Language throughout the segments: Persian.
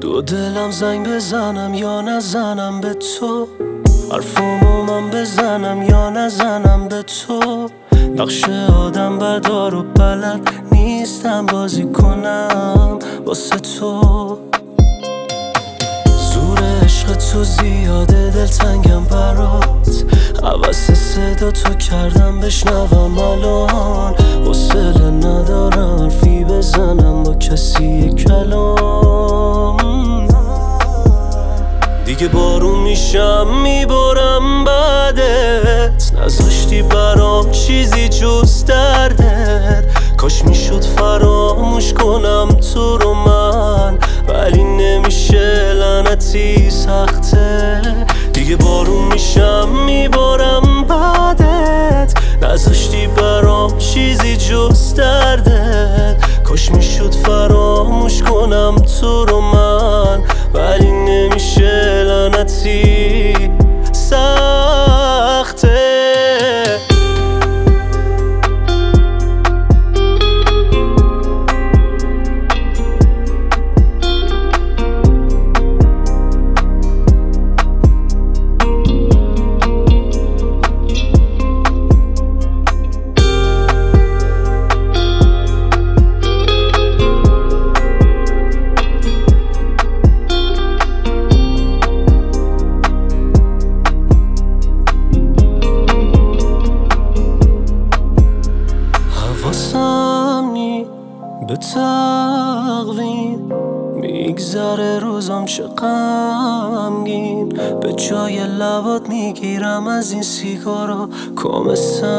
تو دلم زنگ بزنم یا نزنم به تو، حرفامو من بزنم یا نزنم به تو. نقش آدم بدار و بلد نیستم بازی کنم واسه تو. زور عشق تو زیاده دلتنگم برات، حوث صدا تو کردم بشنوم الان. حوصله ندارم حرفی بزنم با کسی کلام. دیگه بارون میشم میبارم بعدت، نذاشتی برام چیزی جز دردت. کاش میشد فراموش کنم تو رو من، ولی نمیشه لعنتی سخته. دیگه بارون میشم میبارم بعدت، نذاشتی برام چیزی جز دردت. کاش میشد فراموش کنم تو رو من، ولی نمیشه لعنتی سخته. به تقویم میگذره روزم چه غمگین، به جای لبات میگیرم از این سیگارا کام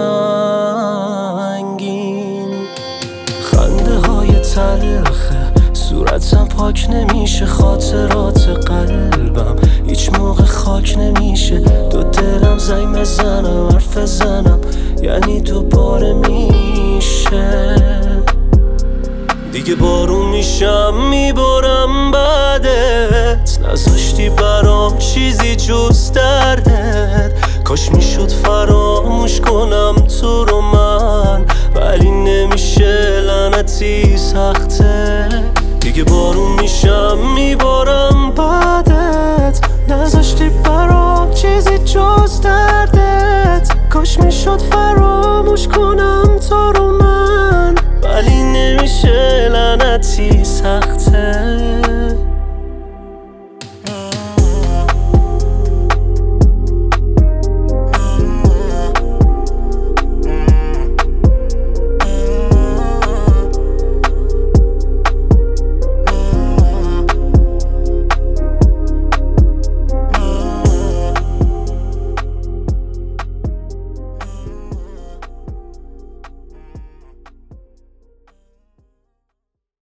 سنگین. خنده های تلخه صورتم پاک نمیشه، خاطرات قلبم هیچ موقع خاک نمیشه. دو دلم زنگ بزنم حرف زنم یعنی دوباره میشه. دیگه بارون میشم میبارم بعدت، نذاشتی برام چیزی جز دردت. کاش میشد فراموش کنم تو رو من، ولی نمیشه لعنتی سخته. دیگه بارون میشم میبارم بعدت، نذاشتی برام چیزی جز دردت. کاش میشد فراموش کنم تو رو من، ولی نمیشه لعنتی سخته.